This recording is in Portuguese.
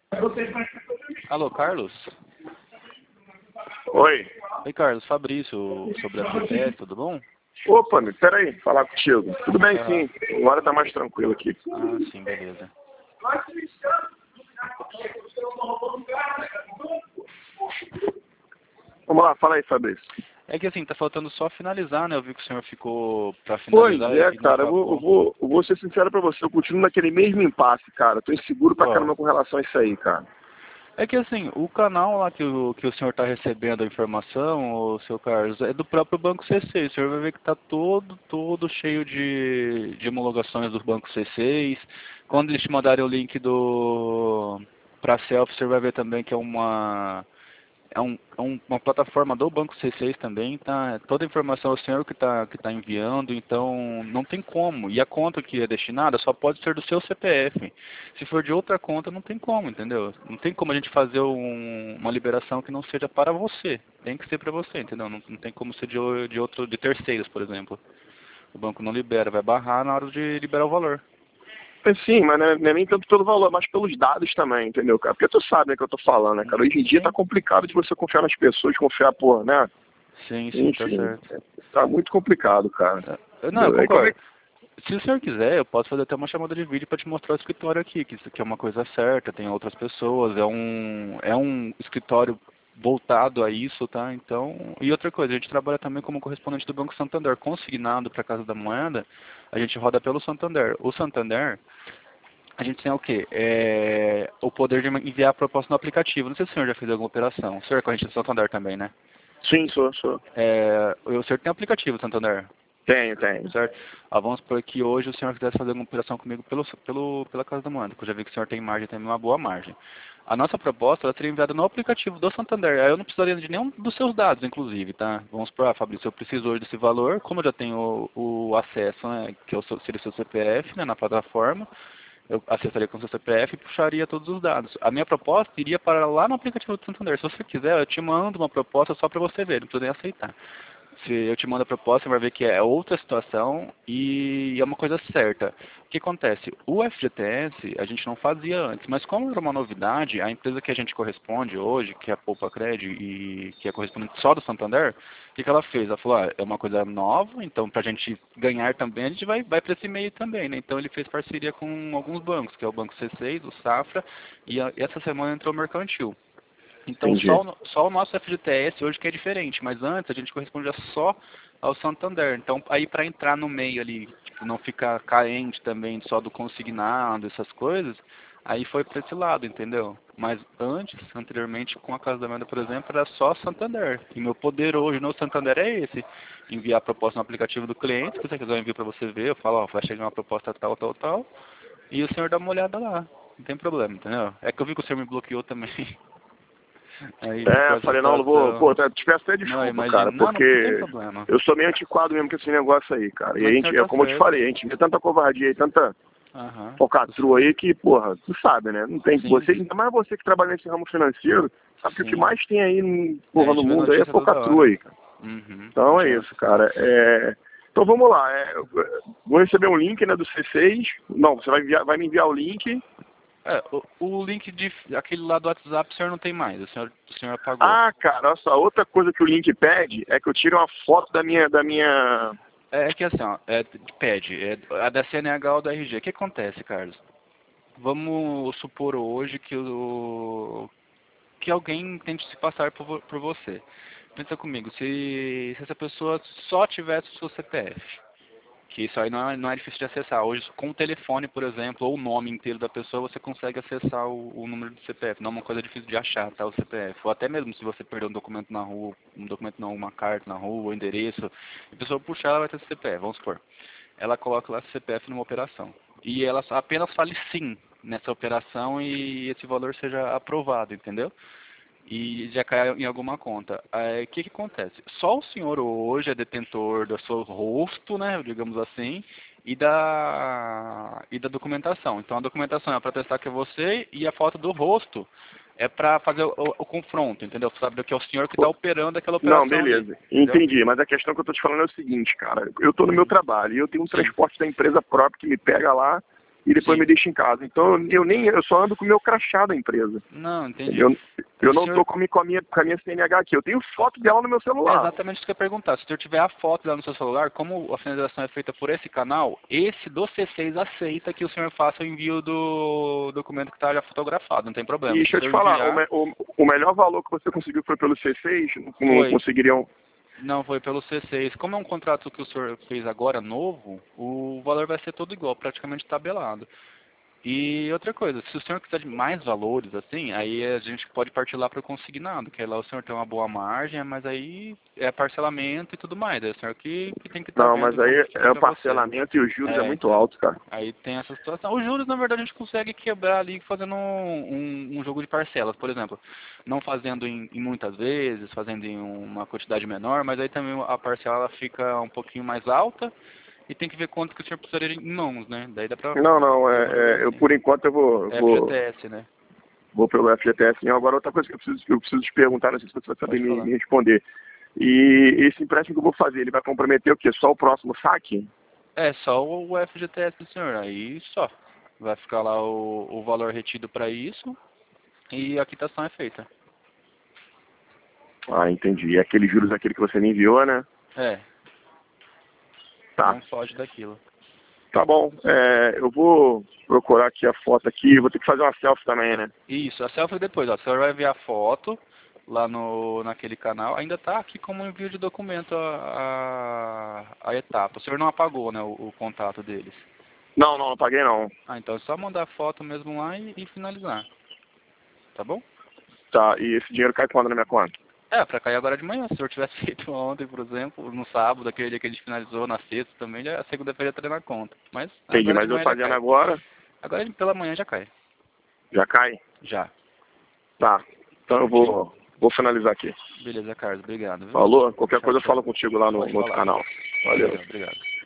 Alô, Carlos? Oi. Oi, Carlos, Fabrício, sobre a FGTS, tudo bom? Opa, peraí, falar contigo. Tudo bem, Ah, sim. Agora tá mais tranquilo aqui. sim, beleza. Vamos lá, fala aí, Fabrício. É que assim, tá faltando só finalizar, né? Eu vi que o senhor ficou pra Pois finalizar é, e não cara, acabou. eu vou ser sincero pra você, eu continuo naquele mesmo impasse, cara. Tô inseguro pra Ó, caramba com relação a isso aí, cara. é que assim, o canal lá que o senhor tá recebendo a informação, o seu Carlos, é do próprio Banco C6. O senhor vai ver que tá todo cheio de homologações do Banco C6. Quando eles te mandarem o link pra selfie, o senhor vai ver também que uma plataforma do Banco C6 também, tá? Toda a informação é o senhor que tá enviando, então não tem como. E a conta que é destinada só pode ser do seu CPF. Se for de outra conta, não tem como, entendeu? Não tem como a gente fazer uma liberação que não seja para você. Tem que ser para você, entendeu? Não tem como ser de terceiros, por exemplo. O banco não libera, vai barrar na hora de liberar o valor. Sim, mas não é nem tanto pelo valor, mas pelos dados também, entendeu, cara? Porque tu sabe, né, que eu tô falando, né, cara? Hoje em dia tá Sim, complicado de você confiar nas pessoas, confiar, pô, né? sim, tá Enfim, certo. tá muito complicado, cara. Não, eu Entendeu? Aí como é concordo. Se o senhor quiser, eu posso fazer até uma chamada de vídeo para te mostrar o escritório aqui, que isso aqui é uma coisa certa, tem outras pessoas, é um escritório voltado a isso, tá? Então, e outra coisa, a gente trabalha também como correspondente do Banco Santander, consignado para a Casa da Moeda, a gente roda pelo Santander. O Santander, a gente tem o quê? O poder de enviar a proposta no aplicativo. Não sei se o senhor já fez alguma operação. O senhor é corrente do Santander também, né? Sim, sou. O senhor tem aplicativo do Santander? Tenho. Certo? Vamos supor que hoje o senhor quisesse fazer uma operação comigo pela Casa da Moeda, que eu já vi que o senhor tem margem, tem uma boa margem. A nossa proposta ela seria enviada no aplicativo do Santander. Aí eu não precisaria de nenhum dos seus dados, inclusive, tá? Vamos supor, Fabrício, eu preciso hoje desse valor, como eu já tenho o acesso, né, que seria o seu CPF, né, na plataforma, eu acessaria com o seu CPF e puxaria todos os dados. A minha proposta iria para lá no aplicativo do Santander. Se você quiser, eu te mando uma proposta só para você ver, não precisa nem aceitar. Se eu te mando a proposta, você vai ver que é outra situação e é uma coisa certa. O que acontece? O FGTS a gente não fazia antes, mas como era uma novidade, a empresa que a gente corresponde hoje, que é a Poupa Cred e que é correspondente só do Santander, o que ela fez? Ela falou, é uma coisa nova, então para a gente ganhar também, a gente vai para esse meio também, né? Então ele fez parceria com alguns bancos, que é o Banco C6, o Safra, e essa semana entrou o Mercantil. Então Entendi. só o nosso FGTS hoje que é diferente, mas antes a gente correspondia só ao Santander. Então aí para entrar no meio ali, tipo, não ficar carente também só do consignado, essas coisas, aí foi para esse lado, entendeu? Mas antes, anteriormente, com a Casa da Moeda, por exemplo, era só Santander. E meu poder hoje no Santander é esse. Enviar a proposta no aplicativo do cliente, se você quiser eu envio para você ver, eu falo, ó, vai chegar uma proposta tal, e o senhor dá uma olhada lá. Não tem problema, entendeu? É que eu vi que o senhor me bloqueou também. Aí ficou essa Falei, não vou. situação. Pô, te peço até Não, desculpa, imagina. cara, Não tem porque problema. eu sou meio antiquado mesmo com esse negócio aí, cara. E a Mas o senhor gente, tá como eu te certo. falei, a gente vê tanta covardia aí, tanta Aham. focatrua aí que, porra, tu sabe, né? Não tem Sim, você, ainda mais você que trabalha nesse ramo financeiro, sabe que o que sim. mais tem aí, A porra, no gente vê mundo aí é notícia toda focatrua hora. aí, cara. Uhum. A Então gente é vê isso, notícia toda cara. hora. Então vamos lá. Eu vou receber um link, né, do C6. Não, você vai me enviar o link. O link aquele lá do WhatsApp o senhor não tem mais, o senhor apagou. Ah, cara, olha só, outra coisa que o link pede é que eu tire uma foto da minha. É que assim, ó, pede, a da CNH ou da RG. O que acontece, Carlos? Vamos supor hoje que alguém tente se passar por você. Pensa comigo, se essa pessoa só tivesse o seu CPF, que isso aí não é difícil de acessar. Hoje, com o telefone, por exemplo, ou o nome inteiro da pessoa, você consegue acessar o número do CPF. Não é uma coisa difícil de achar, tá? O CPF. Ou até mesmo se você perder um documento na rua, uma carta na rua, o endereço, a pessoa puxar, ela vai ter o CPF, vamos supor. Ela coloca lá o CPF numa operação. E ela apenas fale sim nessa operação e esse valor seja aprovado, entendeu? E já cai em alguma conta. O que acontece? Só o senhor hoje é detentor do seu rosto, né, digamos assim, e da documentação. Então a documentação é para testar que é você e a foto do rosto é para fazer o confronto, entendeu? Saber que é o senhor que está operando aquela Não, operação ali, beleza. entendeu? Entendi, mas a questão que eu tô te falando é o seguinte, cara. Eu tô no meu Uhum. trabalho e eu tenho um Sim. transporte da empresa própria que me pega lá e depois Sim. me deixa em casa. Então eu só ando com o meu crachá da empresa. Não, entendi. Eu não senhor... tô com a minha CNH aqui. Eu tenho foto dela no meu É celular. exatamente isso que eu ia perguntar. Se o senhor tiver a foto lá no seu celular, como a finalização é feita por esse canal, esse do C6 aceita que o senhor faça o envio do documento que está já fotografado, não tem problema. E deixa eu te falar, o melhor valor que você conseguiu foi pelo C6? Não conseguiriam... Não, foi pelo C6. Como é um contrato que o senhor fez agora novo, o valor vai ser todo igual, praticamente tabelado. E outra coisa, se o senhor quiser de mais valores, assim, aí a gente pode partir lá para o consignado, que aí lá o senhor tem uma boa margem, mas aí é parcelamento e tudo mais. É o senhor que tem que estar Não, vendo mas como aí que é fica o para você. parcelamento e os juros é muito Então, alto, cara. aí tem essa situação. Os juros, na verdade, a gente consegue quebrar ali fazendo um jogo de parcelas, por exemplo. Não fazendo em muitas vezes, fazendo em uma quantidade menor, mas aí também a parcela ela fica um pouquinho mais alta. E tem que ver quanto que o senhor precisaria em mãos, né? Daí dá pra Não, fazer um jogo eu assim. por enquanto eu FGTS, né? vou pelo FGTS. E agora outra coisa que eu preciso te perguntar, não sei se você vai saber Pode falar. me responder. E esse empréstimo que eu vou fazer, ele vai comprometer o quê? Só o próximo saque? É, só o FGTS do senhor. Aí só. Vai ficar lá o valor retido para isso e a quitação é feita. Ah, entendi. E aqueles juros, aquele que você me enviou, né? É, Tá. não foge daquilo. Tá bom. Eu vou procurar aqui a foto aqui. Vou ter que fazer uma selfie também, né? Isso, a selfie depois, ó. O senhor vai ver a foto lá naquele canal. Ainda tá aqui como envio de documento a etapa. O senhor não apagou, né, o contato deles. Não paguei não. Ah, então é só mandar a foto mesmo lá e finalizar. Tá bom? Tá, e esse dinheiro cai quando na minha conta? É, pra cair agora de manhã. Se o senhor tivesse feito ontem, por exemplo, no sábado, aquele dia que a gente finalizou, na sexta também, já, a segunda-feira já estaria na conta. Mas Entendi, agora de mas eu manhã já fazendo cai. agora, Agora pela manhã já cai. já cai? Já. Tá. Então eu Certinho? vou finalizar aqui. Beleza, Carlos. Obrigado, viu? Falou? Qualquer Tchau, coisa eu tchau. falo contigo lá no Pode outro falar. canal. Valeu. Obrigado.